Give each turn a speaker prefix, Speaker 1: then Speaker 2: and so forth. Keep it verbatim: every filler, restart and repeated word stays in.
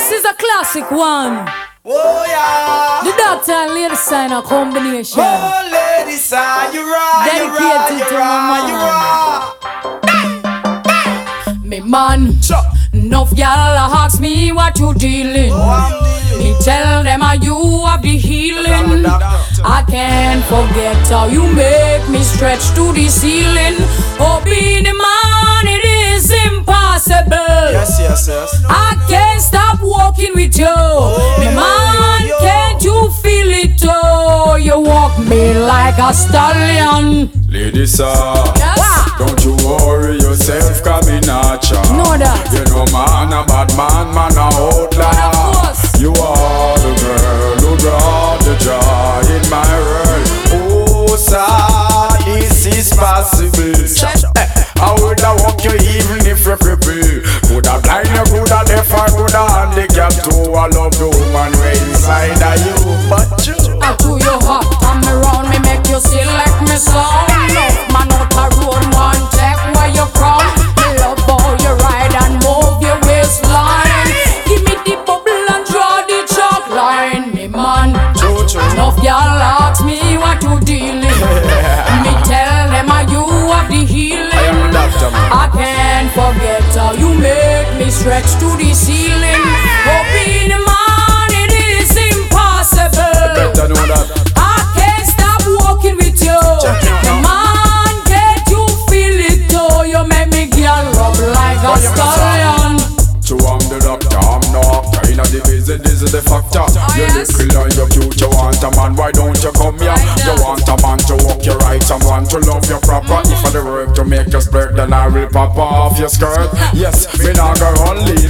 Speaker 1: This is a classic one.
Speaker 2: Oh yeah.
Speaker 1: The doctor and lady sign a combination.
Speaker 2: Oh lady sign, you right, you right,
Speaker 1: Dedicated
Speaker 2: you
Speaker 1: to
Speaker 2: right, you right.
Speaker 1: Me man, enough y'all ask me what you dealing.
Speaker 2: Oh, I'm dealing.
Speaker 1: Me tell them how you have the healing. I can't forget how you make me stretch to the ceiling. Oh, being a man, it is impossible.
Speaker 2: Yes, yes, yes.
Speaker 1: I can't stop walking with you.
Speaker 2: Oh,
Speaker 1: Me man,
Speaker 2: yo, yo.
Speaker 1: can't you feel it? Oh, you walk me like a stallion.
Speaker 3: Ladies, sir,
Speaker 1: Yes.
Speaker 3: don't you worry yourself, cause me not cha.
Speaker 1: Know that.
Speaker 3: You know man a bad man, man a outlaw.
Speaker 1: Of course.
Speaker 3: You are the girl who brought the joy in my world.
Speaker 2: Oh, sir, this is possible.
Speaker 3: Eh, I woulda walk you even if you cripple. Coulda blind you, coulda deaf, I coulda handicap too. I love the woman way inside of you, but you.
Speaker 1: I do your heart, come around me, make you still like me song. Enough man out a road, man, check where you from. Me love how you ride and move your waistline. Give me the bubble and draw the chalk line. Me man,
Speaker 2: True, true.
Speaker 1: enough y'all ask me what you dealing. Me tell them how you have the healing.
Speaker 2: I am the doctor, man.
Speaker 1: I can't forget how you make me stretch to the ceiling. Oh, being a man, it is impossible.
Speaker 3: Better know that.
Speaker 1: I can't stop walking with you.
Speaker 2: Check it out.
Speaker 1: Man, can't you feel it too? You make me girl rub like a stallion.
Speaker 3: So I'm the doctor, I'm no actor. Inna the visit, this is the factor. You
Speaker 1: yes.
Speaker 3: little and you cute, you want a man, why don't you come here?
Speaker 1: Right
Speaker 3: You
Speaker 1: now.
Speaker 3: want a man to walk you right, someone to love you proper. If I the work to make you spread, then I will pop off your skirt. Yes, me nah go run late